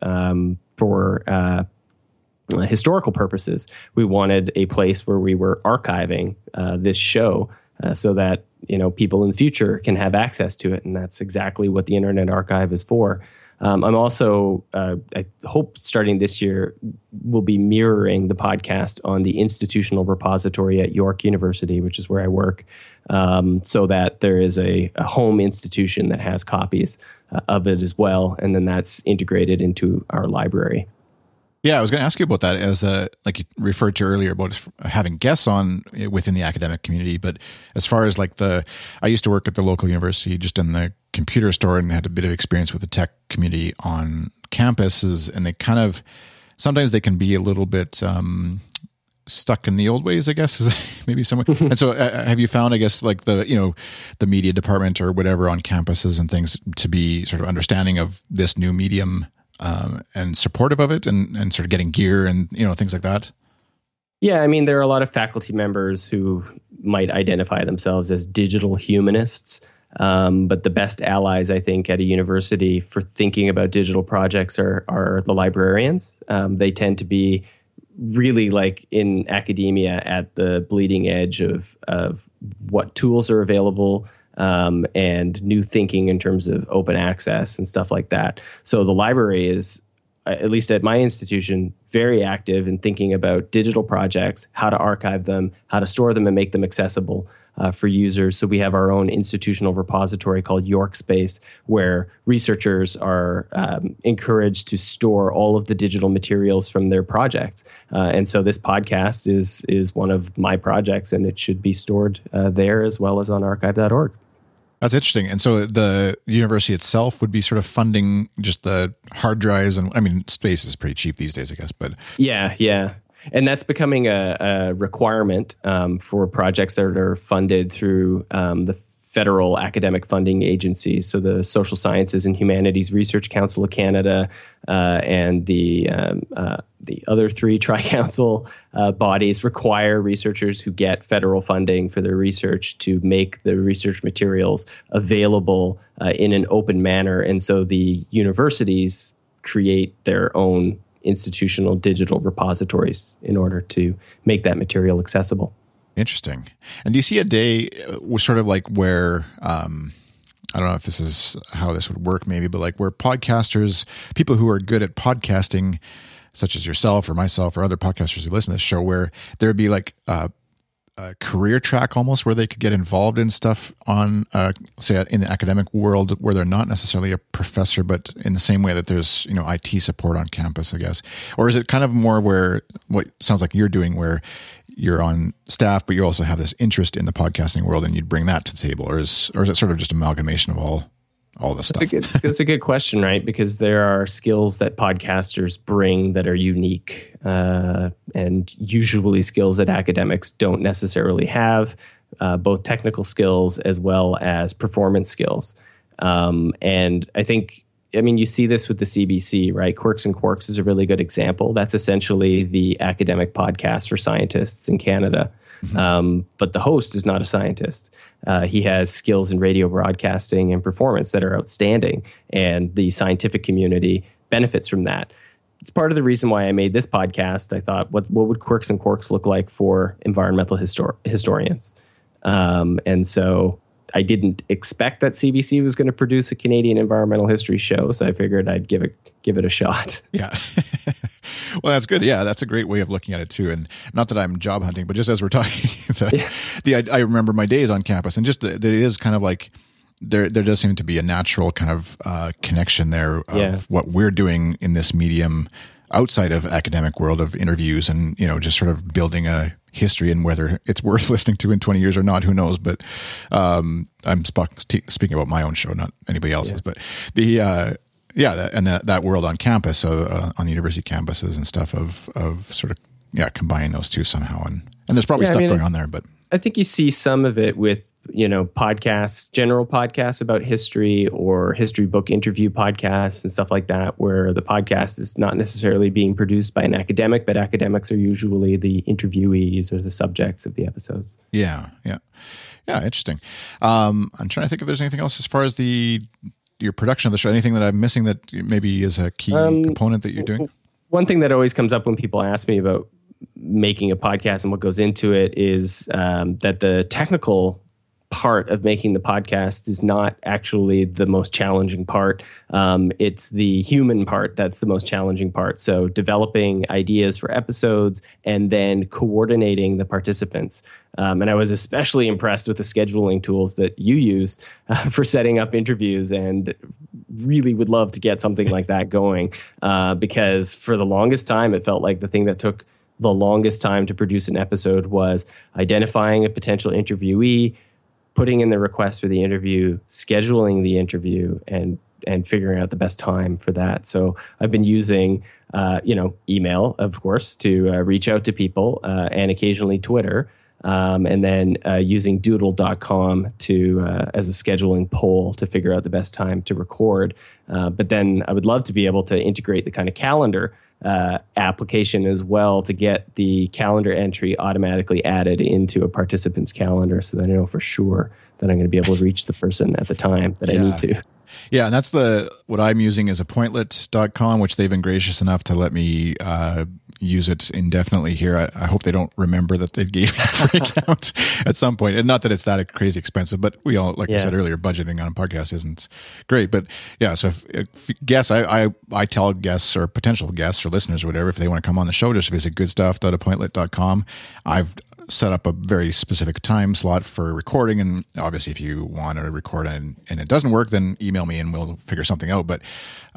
for historical purposes. We wanted a place where we were archiving this show so that people in the future can have access to it, and that's exactly what the Internet Archive is for. I'm also, I hope starting this year, will be mirroring the podcast on the institutional repository at York University, which is where I work, so that there is a home institution that has copies of it as well, and then that's integrated into our library. Yeah, I was going to ask you about that as like you referred to earlier about having guests on within the academic community. But as far as like I used to work at the local university just in the computer store and had a bit of experience with the tech community on campuses, and they sometimes they can be a little bit stuck in the old ways, I guess, is maybe somewhat. And so have you found, I guess, like the media department or whatever on campuses and things to be sort of understanding of this new medium and supportive of it and sort of getting gear and, things like that? Yeah, I mean, there are a lot of faculty members who might identify themselves as digital humanists, but the best allies, I think, at a university for thinking about digital projects are the librarians. They tend to be really, like in academia, at the bleeding edge of what tools are available, and new thinking in terms of open access and stuff like that. So the library is, at least at my institution, very active in thinking about digital projects, how to archive them, how to store them and make them accessible for users. So we have our own institutional repository called York Space, where researchers are encouraged to store all of the digital materials from their projects. And so this podcast is one of my projects, and it should be stored there as well as on archive.org. That's interesting. And so the university itself would be sort of funding just the hard drives, and I mean, space is pretty cheap these days, I guess. But yeah. And that's becoming a requirement for projects that are funded through the federal academic funding agencies. So the Social Sciences and Humanities Research Council of Canada and the other three Tri-Council bodies require researchers who get federal funding for their research to make the research materials available in an open manner. And so the universities create their own institutional digital repositories in order to make that material accessible. Interesting. And do you see a day sort of like where, I don't know if this is how this would work maybe, but like where podcasters, people who are good at podcasting, such as yourself or myself or other podcasters who listen to this show, where there'd be like a career track almost where they could get involved in stuff on, say, in the academic world where they're not necessarily a professor, but in the same way that there's, IT support on campus, I guess? Or is it kind of more where what sounds like you're doing, where you're on staff, but you also have this interest in the podcasting world and you'd bring that to the table? Or is it sort of just amalgamation of all this stuff? That's a good question, right? Because there are skills that podcasters bring that are unique, and usually skills that academics don't necessarily have, both technical skills as well as performance skills. And I think, you see this with the CBC, right? Quirks and Quarks is a really good example. That's essentially the academic podcast for scientists in Canada. Mm-hmm. But the host is not a scientist. He has skills in radio broadcasting and performance that are outstanding, and the scientific community benefits from that. It's part of the reason why I made this podcast. I thought, what would Quirks and Quarks look like for environmental historians? And so I didn't expect that CBC was going to produce a Canadian environmental history show, so I figured I'd give it a shot. Yeah. Well, that's good. Yeah, that's a great way of looking at it too. And not that I'm job hunting, but just as we're talking, I remember my days on campus, and just that it is kind of like there does seem to be a natural kind of connection there of what we're doing in this medium outside of academic world of interviews and, just sort of building a history, and whether it's worth listening to in 20 years or not, who knows? But I'm speaking about my own show, not anybody else's. But that world on campus, on the university campuses and stuff of sort of combining those two somehow, and there's probably stuff going on there. But I think you see some of it with podcasts, general podcasts about history or history book interview podcasts and stuff like that, where the podcast is not necessarily being produced by an academic, but academics are usually the interviewees or the subjects of the episodes. Yeah. Interesting. I'm trying to think if there's anything else as far as your production of the show. Anything that I'm missing that maybe is a key component that you're doing? One thing that always comes up when people ask me about making a podcast and what goes into it is that the technical part of making the podcast is not actually the most challenging part. It's the human part that's the most challenging part. So developing ideas for episodes and then coordinating the participants. And I was especially impressed with the scheduling tools that you use for setting up interviews, and really would love to get something like that going because for the longest time, it felt like the thing that took the longest time to produce an episode was identifying a potential interviewee, putting in the request for the interview, scheduling the interview, and figuring out the best time for that. So I've been using, email, of course, to reach out to people, and occasionally Twitter, and then using doodle.com as a scheduling poll to figure out the best time to record. But then I would love to be able to integrate the kind of calendar application as well to get the calendar entry automatically added into a participant's calendar so that I know for sure that I'm going to be able to reach the person at the time that I need to. Yeah, and that's what I'm using is appointlet.com, which they've been gracious enough to let me use it indefinitely here. I hope they don't remember that they gave me a free account at some point. And not that it's that crazy expensive, but we all, like we said earlier, budgeting on a podcast isn't great. But yeah, so if guests, I tell guests or potential guests or listeners or whatever, if they want to come on the show, just visit goodstuff.appointlet.com. I've set up a very specific time slot for recording, and obviously if you want to record and it doesn't work, then email me and we'll figure something out. But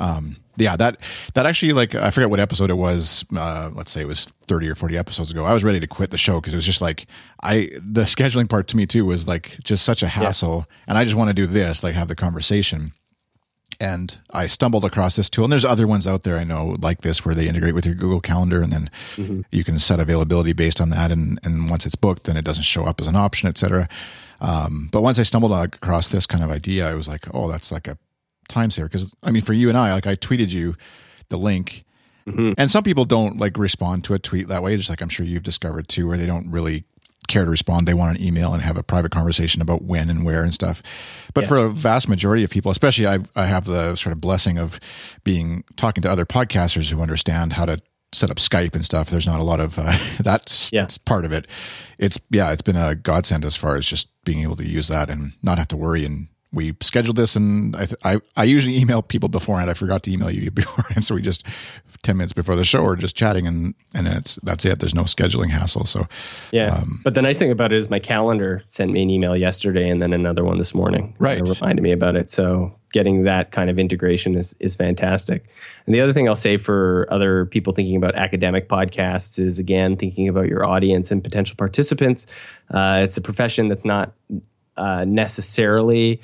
that actually, like, I forget what episode it was, let's say it was 30 or 40 episodes ago, I was ready to quit the show because it was just like the scheduling part to me too was like just such a hassle, and I just want to do this, like have the conversation. And I stumbled across this tool, and there's other ones out there I know like this where they integrate with your Google Calendar, and then you can set availability based on that. And once it's booked, then it doesn't show up as an option, et cetera. But once I stumbled across this kind of idea, I was like, oh, that's like a time saver. Because I mean, for you and I tweeted you the link, and some people don't like respond to a tweet that way. Just like I'm sure you've discovered too, where they don't really care to respond. They want an email and have a private conversation about when and where and stuff. But for a vast majority of people, especially I have the sort of blessing of talking to other podcasters who understand how to set up Skype and stuff. There's not a lot of that's part of it. It's been a godsend as far as just being able to use that and not have to worry. And we scheduled this, and I usually email people beforehand. I forgot to email you beforehand, so we just 10 minutes before the show we're just chatting, and that's it. There's no scheduling hassle. So but the nice thing about it is my calendar sent me an email yesterday and then another one this morning. Right, reminded me about it. So getting that kind of integration is fantastic. And the other thing I'll say for other people thinking about academic podcasts is, again, thinking about your audience and potential participants. It's a profession that's not necessarily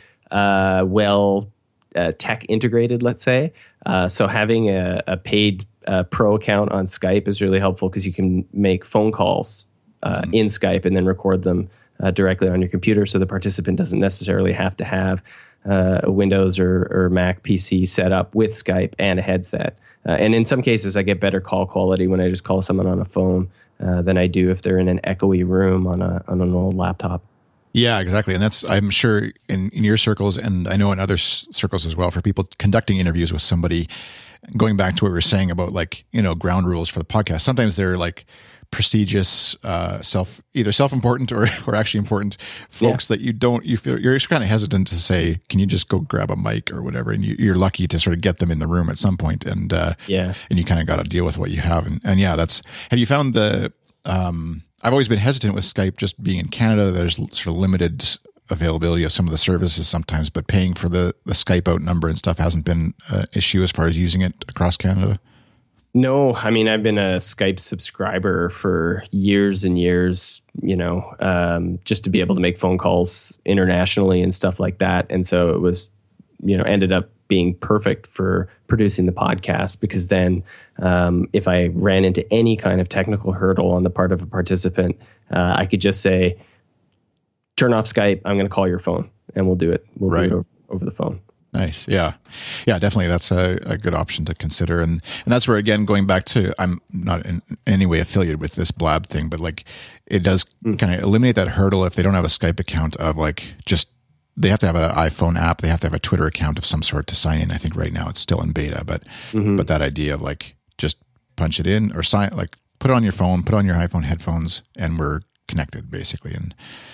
tech integrated, let's say. So having a paid pro account on Skype is really helpful because you can make phone calls in Skype and then record them directly on your computer, so the participant doesn't necessarily have to have a Windows or Mac PC set up with Skype and a headset. And in some cases, I get better call quality when I just call someone on a phone than I do if they're in an echoey room on an old laptop. Yeah, exactly. And that's, I'm sure in your circles, and I know in other circles as well, for people conducting interviews with somebody, going back to what we were saying about ground rules for the podcast, sometimes they're like prestigious, either self-important or actually important folks that you feel you're kind of hesitant to say, can you just go grab a mic or whatever? And you're lucky to sort of get them in the room at some point, and you kind of got to deal with what you have. And have you found I've always been hesitant with Skype, just being in Canada. There's sort of limited availability of some of the services sometimes, but paying for the Skype out number and stuff hasn't been an issue as far as using it across Canada. No, I mean, I've been a Skype subscriber for years and years, just to be able to make phone calls internationally and stuff like that. And so it was, ended up being perfect for producing the podcast, because then if I ran into any kind of technical hurdle on the part of a participant, I could just say, turn off Skype. I'm going to call your phone, and we'll do it. We'll do it over the phone. Nice. Yeah. Yeah, definitely. That's a good option to consider. And that's where, again, going back to, I'm not in any way affiliated with this Blab thing, but like it does kind of eliminate that hurdle if they don't have a Skype account of like just, they have to have an iPhone app. They have to have a Twitter account of some sort to sign in. I think right now it's still in beta, but that idea of like just punch it in or put it on your phone, put on your iPhone headphones, and we're connected basically. And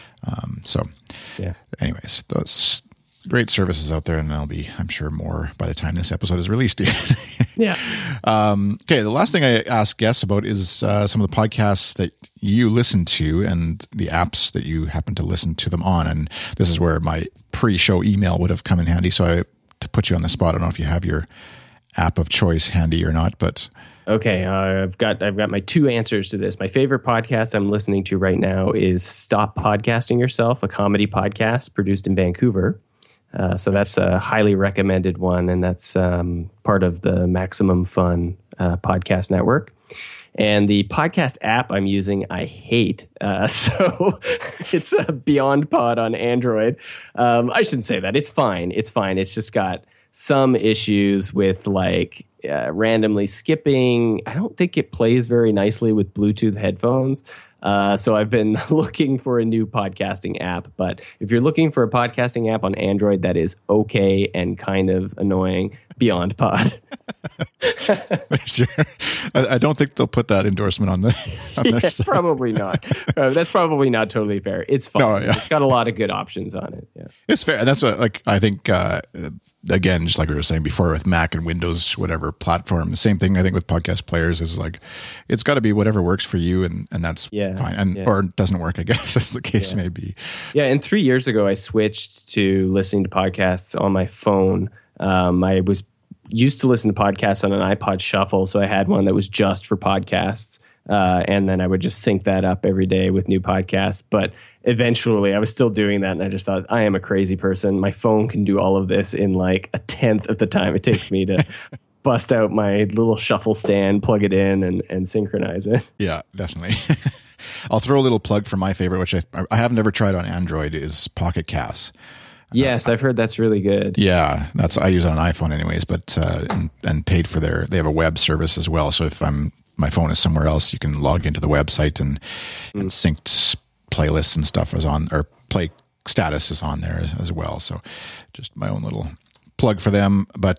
anyways, those great services out there, and there'll be, I'm sure, more by the time this episode is released. Yeah. Okay, the last thing I ask guests about is some of the podcasts that you listen to and the apps that you happen to listen to them on. And this is where my pre-show email would have come in handy. So to put you on the spot, I don't know if you have your app of choice handy or not, but... Okay, I've got my two answers to this. My favorite podcast I'm listening to right now is Stop Podcasting Yourself, a comedy podcast produced in Vancouver. So that's a highly recommended one, and that's part of the Maximum Fun podcast network. And the podcast app I'm using, I hate. So it's a Beyond Pod on Android. I shouldn't say that. It's fine. It's fine. It's just got some issues with like randomly skipping. I don't think it plays very nicely with Bluetooth headphones. So I've been looking for a new podcasting app, but if you're looking for a podcasting app on Android that is okay and kind of annoying, Beyond Pod. Sure. I don't think they'll put that endorsement on their site. Probably not. That's probably not totally fair. It's fine. No, yeah. It's got a lot of good options on it. Yeah. It's fair. And that's what, like, I think, again, just like we were saying before with Mac and Windows, whatever platform, the same thing I think with podcast players is like, it's got to be whatever works for you, and that's fine. And or doesn't work, I guess, as the case may be. Yeah, and 3 years ago, I switched to listening to podcasts on my phone. I was used to listen to podcasts on an iPod Shuffle, so I had one that was just for podcasts. And then I would just sync that up every day with new podcasts. But eventually I was still doing that, and I just thought, I am a crazy person. My phone can do all of this in like a tenth of the time it takes me to bust out my little shuffle stand, plug it in, and synchronize it. Yeah, definitely. I'll throw a little plug for my favorite, which I have never tried on Android, is Pocket Cast. Yes, I've heard that's really good. Yeah, I use it on iPhone anyways, but and paid for they have a web service as well. So if my phone is somewhere else, you can log into the website and synced playlists and stuff is on, or play status is on there as well. So just my own little plug for them. But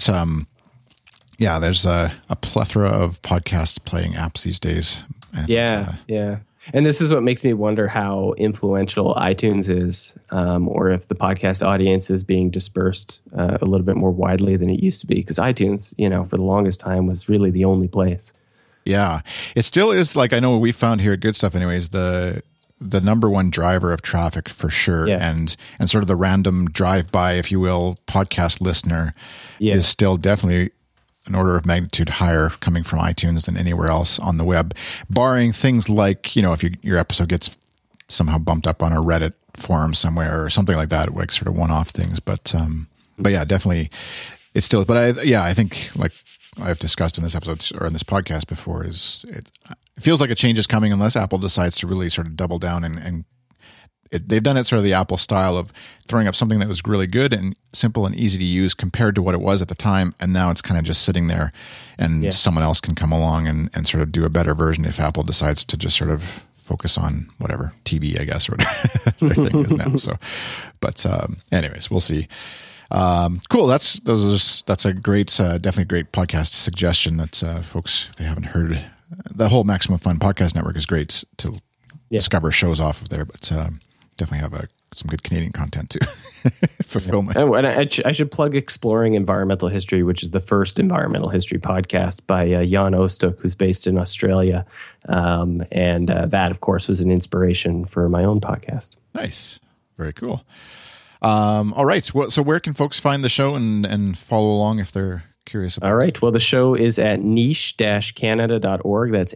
there's a plethora of podcast playing apps these days. And, yeah. And this is what makes me wonder how influential iTunes is, or if the podcast audience is being dispersed a little bit more widely than it used to be. Because iTunes, for the longest time was really the only place. Yeah, it still is. Like, I know we found here at Good Stuff anyways, the number one driver of traffic for sure. Yeah. And sort of the random drive-by, if you will, podcast listener is still definitely an order of magnitude higher coming from iTunes than anywhere else on the web, barring things like, if your episode gets somehow bumped up on a Reddit forum somewhere or something like that, like sort of one-off things. But yeah, definitely it's still, but I think, like I've discussed in this episode or in this podcast before, it feels like a change is coming unless Apple decides to really sort of double down and they've done it sort of the Apple style of throwing up something that was really good and simple and easy to use compared to what it was at the time. And now it's kind of just sitting there, and someone else can come along and sort of do a better version if Apple decides to just sort of focus on whatever TV, I guess, or whatever their thing is now. So, but anyways, we'll see. Cool. That's a great, definitely a great podcast suggestion that folks, if they haven't heard, the whole Maximum Fun podcast network is great to discover shows off of there, but definitely have some good Canadian content to fulfill my. And I should plug Exploring Environmental History, which is the first environmental history podcast by Jan Oostuk, who's based in Australia. And that, of course, was an inspiration for my own podcast. Nice. Very cool. All right. So where can folks find the show and follow along if they're curious about it? All right. Well, the show is at niche-canada.org. That's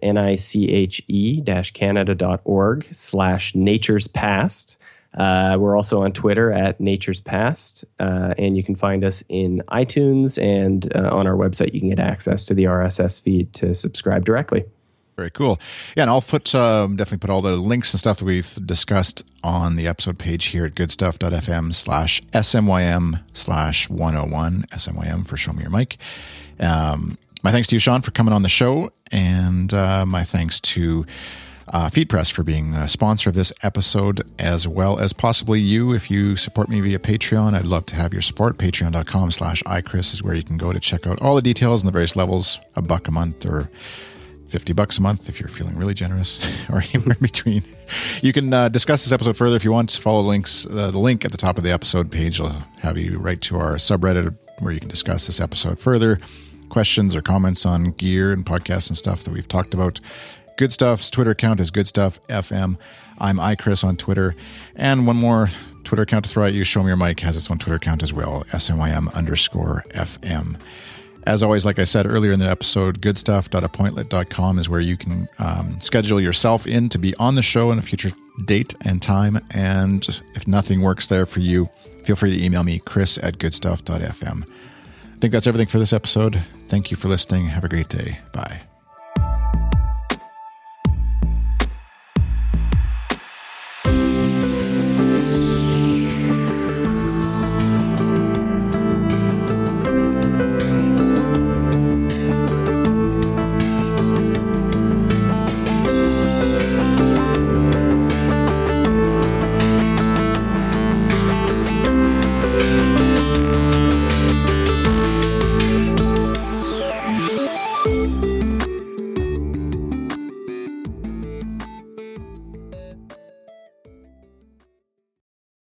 niche-canada.org/Nature's Past. We're also on Twitter at Nature's Past. And you can find us in iTunes, and on our website, you can get access to the RSS feed to subscribe directly. Very cool. Yeah, and I'll put definitely put all the links and stuff that we've discussed on the episode page here at goodstuff.fm/SMYM/101, SMYM for Show Me Your Mic. My thanks to you, Sean, for coming on the show, and my thanks to FeedPress for being a sponsor of this episode, as well as possibly you. If you support me via Patreon, I'd love to have your support. Patreon.com/iChris is where you can go to check out all the details and the various levels, $1 a month or $50 a month if you're feeling really generous, or anywhere in between. You can discuss this episode further if you want. Follow links. The link at the top of the episode page will have you right to our subreddit where you can discuss this episode further. Questions or comments on gear and podcasts and stuff that we've talked about. Good Stuff's Twitter account is GoodStuffFM. I'm iChris on Twitter. And one more Twitter account to throw at you, Show Me Your Mic has its own Twitter account as well, SMYM_FM. As always, like I said earlier in the episode, goodstuff.appointlet.com is where you can schedule yourself in to be on the show in a future date and time. And if nothing works there for you, feel free to email me, chris@goodstuff.fm. I think that's everything for this episode. Thank you for listening. Have a great day. Bye.